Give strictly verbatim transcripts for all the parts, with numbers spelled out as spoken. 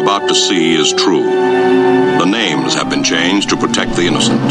about to see is true. The names have been changed to protect the innocent.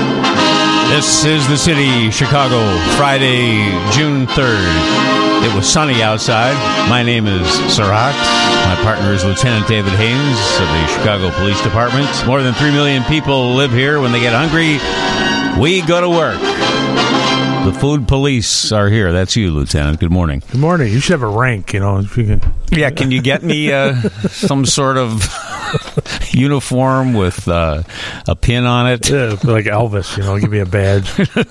This is the city, Chicago, Friday, June third. It was sunny outside. My name is Sirhat. My partner is Lieutenant David Haynes of the Chicago Police Department. More than three million people live here. When they get hungry, we go to work. The food police are here. That's you, Lieutenant. Good morning. Good morning. You should have a rank, you know. If you can. Yeah, can you get me uh, some sort of uniform with uh, a pin on it? Yeah, like Elvis, you know, give me a badge.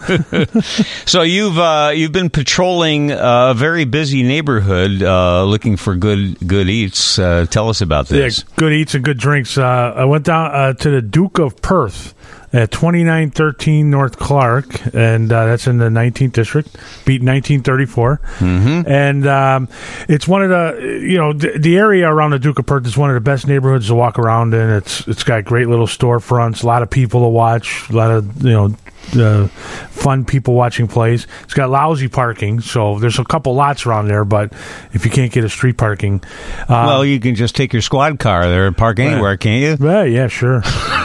So you've uh, you've been patrolling a very busy neighborhood, uh, looking for good good eats. Uh, tell us about this. Yeah, good eats and good drinks. Uh, I went down uh, to the Duke of Perth at twenty-nine thirteen North Clark, and uh, that's in the nineteenth District, beat nineteen thirty-four. Mm-hmm. And um, it's one of the, you know, the, the area around the Duke of Perth is one of the best neighborhoods to walk around in. It's It's got great little storefronts, a lot of people to watch, a lot of, you know, uh, fun people watching plays. It's got lousy parking, so there's a couple lots around there, but if you can't get a street parking... Uh, well, you can just take your squad car there and park anywhere, right. can't you? Right, yeah, sure.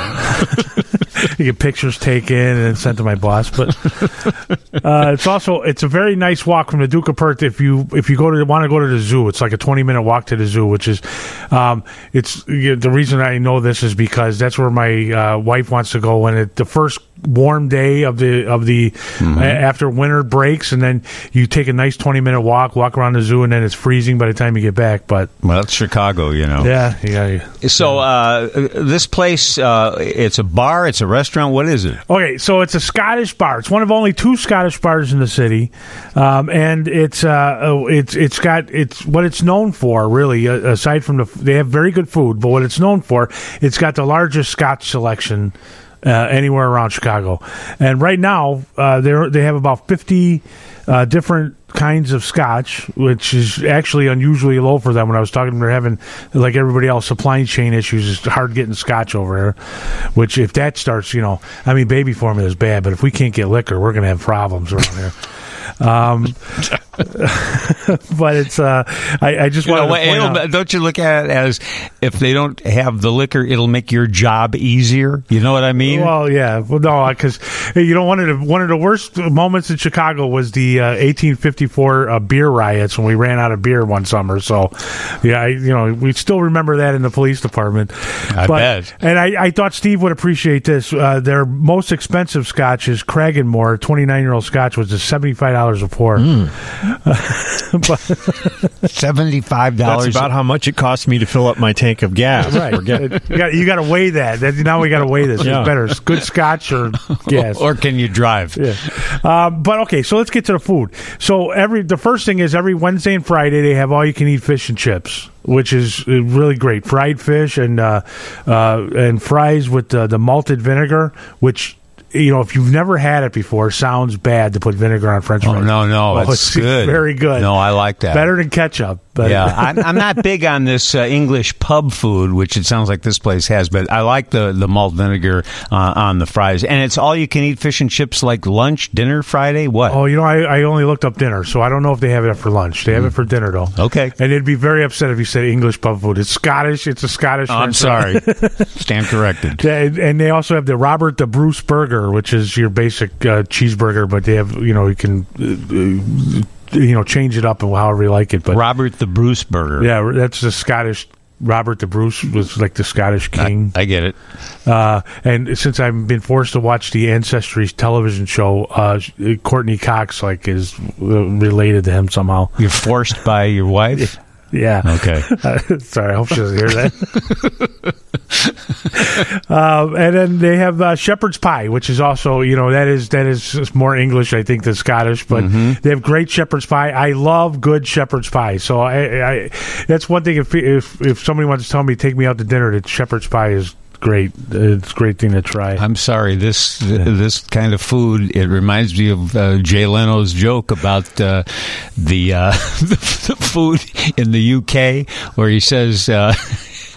You get pictures taken and sent to my boss, but uh, it's also it's a very nice walk from the Duke of Perth. If you if you go to want to go to the zoo, it's like a twenty minute walk to the zoo, which is um, it's you know, the reason I know this is because that's where my uh, wife wants to go when it the first warm day of the of the mm-hmm. uh, after winter breaks, and then you take a nice twenty minute walk, walk around the zoo, and then it's freezing by the time you get back. But well, it's Chicago, you know. Yeah, yeah. So uh, this place, uh, it's a bar, it's a restaurant. What is it? Okay, so it's a Scottish bar. It's one of only two Scottish bars in the city, um, and it's uh, it's it's got it's what it's known for. Really, uh, aside from the they have very good food, but what it's known for, it's got the largest Scotch selection uh, anywhere around Chicago. And right now, uh, they they have about fifty uh, different kinds of Scotch, which is actually unusually low for them. When I was talking to them, they're having, like everybody else, supply chain issues. It's hard getting Scotch over here, which if that starts, you know, I mean, baby formula is bad, but if we can't get liquor, we're going to have problems around here. Um, but it's, uh, I, I just want to point out. Don't you look at it as if they don't have the liquor, it'll make your job easier? You know what I mean? Well, yeah. Well, no, because, you know, one of the, one of the worst moments in Chicago was the uh, eighteen fifty-four uh, beer riots when we ran out of beer one summer. So, yeah, I, you know, we still remember that in the police department. I but, bet. And I, I thought Steve would appreciate this. Uh, their most expensive Scotch is Cragganmore, twenty-nine-year-old Scotch, which is seventy-five dollars a pour. Mm. seventy-five dollars. That's about how much it costs me to fill up my tank of gas. Right. you got you got to weigh that. that. Now we got to weigh this. Yeah. It's better. It's good Scotch or gas. Or can you drive? Yeah. Um, but okay, so let's get to the food. So every the first thing is every Wednesday and Friday they have all you can eat fish and chips, which is really great. Fried fish and uh, uh, and fries with uh, the malted vinegar, which, you know, if you've never had it before, sounds bad to put vinegar on French fries. Oh, no, no, oh, it's, it's good. Very good. No, I like that. Better than ketchup. But yeah, I'm, I'm not big on this uh, English pub food, which it sounds like this place has, but I like the, the malt vinegar uh, on the fries. And it's all you can eat fish and chips like lunch, dinner, Friday? What? Oh, you know, I, I only looked up dinner, so I don't know if they have it for lunch. They have mm. it for dinner, though. Okay. And they'd be very upset if you said English pub food. It's Scottish. It's a Scottish. Oh, I'm sorry. Stand corrected. And they also have the Robert the Bruce Burger, which is your basic uh, cheeseburger, but they have, you know, you can... Uh, you know, change it up and however you like it. But Robert the Bruce Burger. Yeah, that's the Scottish. Robert the Bruce was like the Scottish king. I, I get it. Uh, and since I've been forced to watch the Ancestry television show, uh, Courtney Cox like is related to him somehow. You're forced by your wife? Yeah. Okay. Uh, sorry, I hope she doesn't hear that. um, and then they have uh, shepherd's pie, which is also, you know, that is that is more English, I think, than Scottish. But mm-hmm. they have great shepherd's pie. I love good shepherd's pie. So I, I that's one thing. If if if somebody wants to tell me take me out to dinner, that shepherd's pie is great. It's a great thing to try. I'm sorry. This this kind of food, it reminds me of uh, Jay Leno's joke about uh, the, uh, the the food in the U K, where he says. Uh,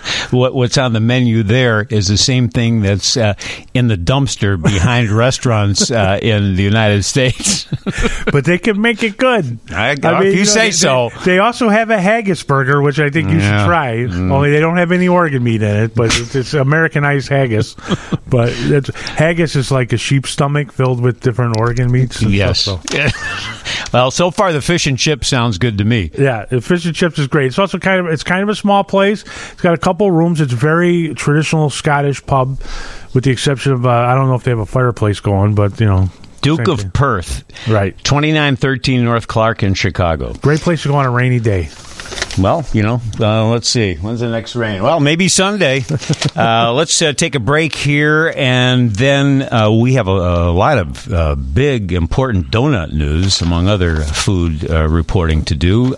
what, what's on the menu there is the same thing that's uh, in the dumpster behind restaurants uh, in the United States. But they can make it good. I, I mean, if you, you know, say they, so. They, they also have a haggis burger, which I think you yeah. should try. Mm. Only they don't have any organ meat in it, but it's, it's Americanized haggis. But it's, haggis is like a sheep's stomach filled with different organ meats. And yes. Stuff, so. Well, so far the fish and chips sounds good to me. Yeah, the fish and chips is great. It's also kind of it's kind of a small place. It's got a couple rooms. It's very traditional Scottish pub, with the exception of uh, I don't know if they have a fireplace going, but you know. Duke of Perth. Right. twenty-nine thirteen North Clark in Chicago. Great place to go on a rainy day. Well, you know, uh, let's see. When's the next rain? Well, maybe Sunday. uh, let's uh, take a break here, and then uh, we have a, a lot of uh, big, important donut news, among other food uh, reporting to do.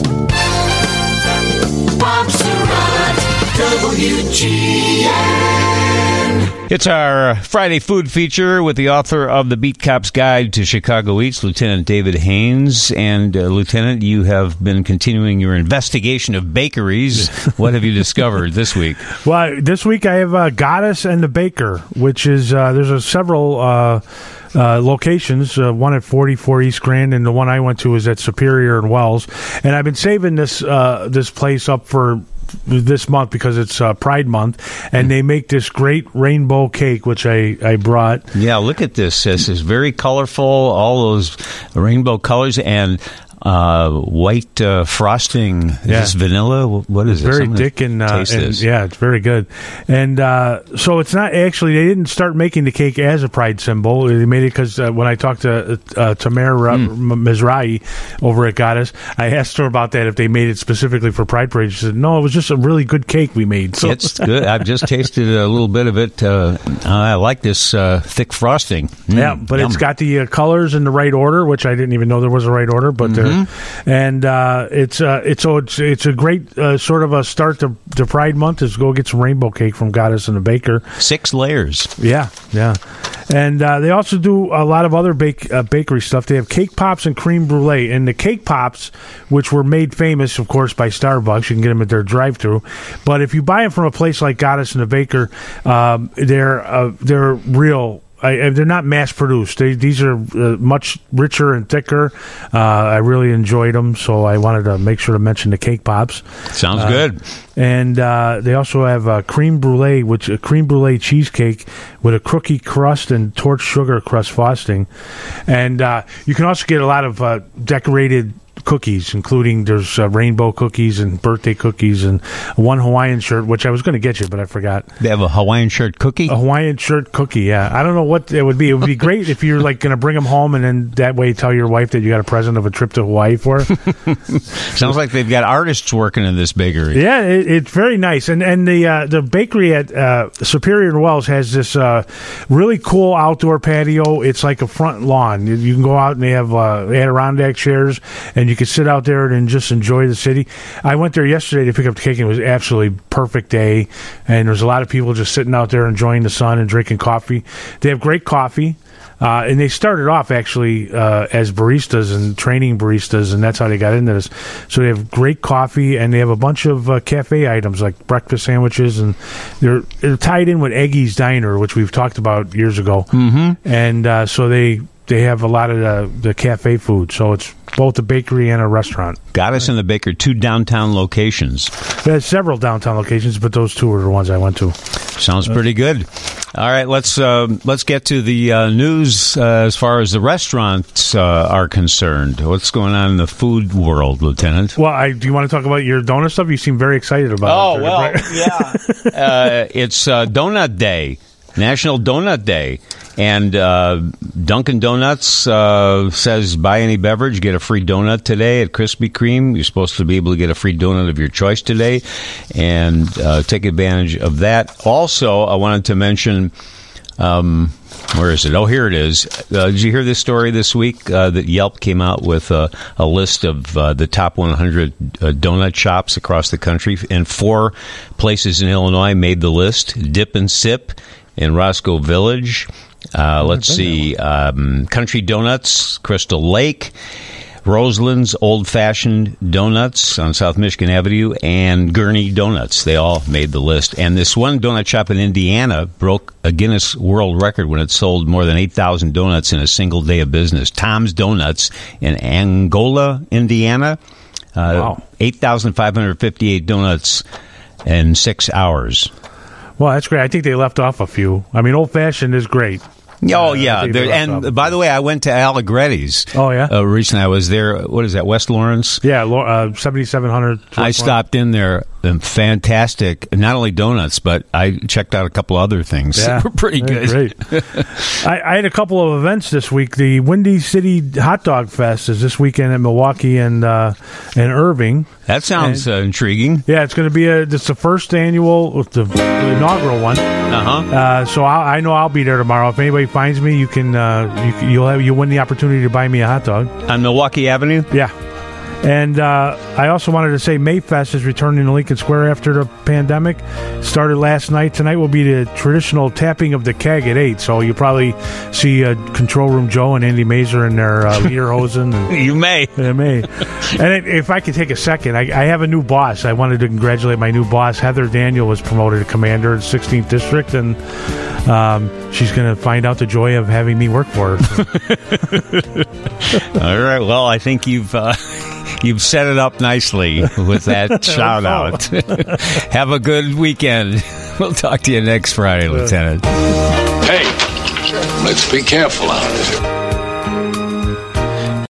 Bob Surratt, W G N. It's our Friday food feature with the author of the Beat Cop's Guide to Chicago Eats, Lieutenant David Haynes. And, uh, Lieutenant, you have been continuing your investigation of bakeries. What have you discovered this week? Well, this week I have uh, Goddess and the Baker, which is, uh, there's a several uh, uh, locations, uh, one at forty-four East Grand, and the one I went to is at Superior and Wells. And I've been saving this uh, this place up for this month because it's uh, Pride Month, and they make this great rainbow cake, which I, I brought. Yeah, look at this. This is very colorful, all those rainbow colors, and uh, white uh, frosting. Is yeah. this vanilla? What is it's it? Very thick and, uh, and yeah, it's very good. And uh, so it's not actually, they didn't start making the cake as a Pride symbol. They made it because uh, when I talked to uh, Tamara mm. Mizrahi over at Goddess, I asked her about that, if they made it specifically for Pride Parade. She said, no, it was just a really good cake we made. So it's good. I've just tasted a little bit of it. Uh, I like this uh, thick frosting. Mm, yeah, but yum. It's got the uh, colors in the right order, which I didn't even know there was a right order, but mm-hmm. And uh, it's uh, it's so it's it's a great uh, sort of a start to, to Pride Month is go get some rainbow cake from Goddess and the Baker. Six layers. Yeah, yeah. And uh, they also do a lot of other bake, uh, bakery stuff. They have cake pops and creme brulee. And the cake pops, which were made famous, of course, by Starbucks, you can get them at their drive-thru. But if you buy them from a place like Goddess and the Baker, um, they're uh, they're real. I, they're not mass-produced. They, these are uh, much richer and thicker. Uh, I really enjoyed them, so I wanted to make sure to mention the cake pops. Sounds uh, good. And uh, they also have uh, creme brulee, which a creme brulee cheesecake with a cookie crust and torch sugar crust frosting. And uh, you can also get a lot of uh, decorated cookies, including there's uh, rainbow cookies and birthday cookies and one Hawaiian shirt, which I was going to get you, but I forgot. They have a Hawaiian shirt cookie? A Hawaiian shirt cookie, yeah. I don't know what it would be. It would be great if you're like going to bring them home and then that way tell your wife that you got a present of a trip to Hawaii for her. Sounds like they've got artists working in this bakery. Yeah, it, it's very nice. And and the uh, the bakery at uh, Superior and Wells has this uh, really cool outdoor patio. It's like a front lawn. You, you can go out and they have uh, Adirondack chairs and you can sit out there and just enjoy the city. I went there yesterday to pick up the cake, and it was absolutely perfect day. And there's a lot of people just sitting out there enjoying the sun and drinking coffee. They have great coffee. Uh, and they started off actually uh, as baristas and training baristas, and that's how they got into this. So they have great coffee, and they have a bunch of uh, cafe items like breakfast sandwiches, and they're, they're tied in with Eggy's Diner, which we've talked about years ago. Mm-hmm. And uh, so they they have a lot of the, the cafe food. So it's both a bakery and a restaurant. Goddess and the Baker, two downtown locations. There's several downtown locations, but those two are the ones I went to. Sounds pretty good. All right, let's uh, let's get to the uh, news uh, as far as the restaurants uh, are concerned. What's going on in the food world, Lieutenant? Well, I, do you want to talk about your donut stuff? You seem very excited about oh, it. Oh, well, yeah. uh, it's uh, Donut Day, National Donut Day. And uh, Dunkin' Donuts uh, says buy any beverage, get a free donut today at Krispy Kreme. You're supposed to be able to get a free donut of your choice today and uh, take advantage of that. Also, I wanted to mention, um, where is it? Oh, here it is. Uh, did you hear this story this week uh, that Yelp came out with a, a list of uh, the top one hundred uh, donut shops across the country, and four places in Illinois made the list: Dip and Sip in Roscoe Village. Uh, let's see, um, Country Donuts, Crystal Lake, Roseland's Old Fashioned Donuts on South Michigan Avenue, and Gurney Donuts. They all made the list. And this one donut shop in Indiana broke a Guinness World Record when it sold more than eight thousand donuts in a single day of business. Tom's Donuts in Angola, Indiana. Uh, Wow. eight thousand five hundred fifty-eight donuts in six hours. Well, that's great. I think they left off a few. I mean, Old Fashioned is great. Oh, Uh, yeah. I think There- they left off a and by the way, I went to Allegretti's. Oh, yeah? Uh, recently, I was there. What is that, West Lawrence? Yeah, Lo- uh, seventy-seven hundred. I stopped in there. Um, fantastic. Not only donuts, but I checked out a couple other things. Yeah, They were pretty they're good. Great. I, I had a couple of events this week. The Windy City Hot Dog Fest is this weekend in Milwaukee and uh, and Irving. That sounds uh, intriguing. Yeah, it's going to be a. It's the first annual, the, the inaugural one. Uh-huh. Uh, so I'll, I know I'll be there tomorrow. If anybody finds me, you can uh, you, can- you'll have you win the opportunity to buy me a hot dog. On Milwaukee Avenue? Yeah. And uh, I also wanted to say Mayfest is returning to Lincoln Square after the pandemic. Started last night. Tonight will be the traditional tapping of the keg at eight. So you'll probably see uh, Control Room Joe and Andy Mazer in their uh, lederhosen. And, You may. yeah, me. And it, if I could take a second, I, I have a new boss. I wanted to congratulate my new boss. Heather Daniel was promoted to commander in sixteenth District, and um, she's going to find out the joy of having me work for her. All right. Well, I think you've uh, you've set it up nicely with that shout out. Have a good weekend. We'll talk to you next Friday, Lieutenant. Hey, let's be careful out there.